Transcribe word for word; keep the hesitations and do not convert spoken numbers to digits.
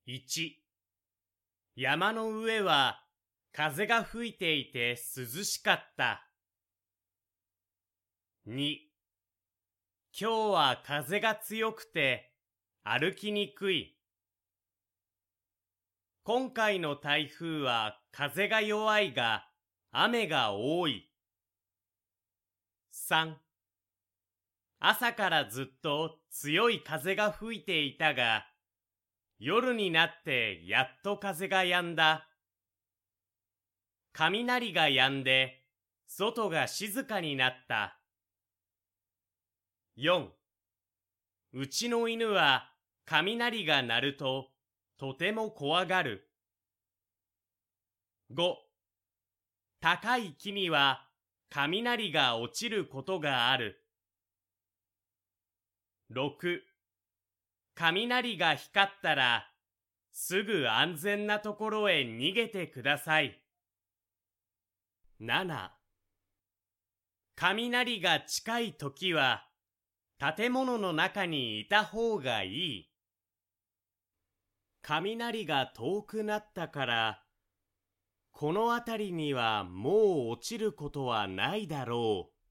いち、山の上は風が吹いていて涼しかった。に、今日は風が強くて歩きにくい。今回の台風は風が弱いが雨が多い。さん、朝からずっと強い風が吹いていたが、夜になってやっと風が止んだ。雷が止んで外が静かになった。よん、うちの犬は雷が鳴るととても怖がる。ご、高い木には雷が落ちることがある。ろく、雷が光ったらすぐ安全なところへ逃げてください。なな、雷が近いときは建物の中にいた方がいい。雷が遠くなったからこの辺りにはもう落ちることはないだろう。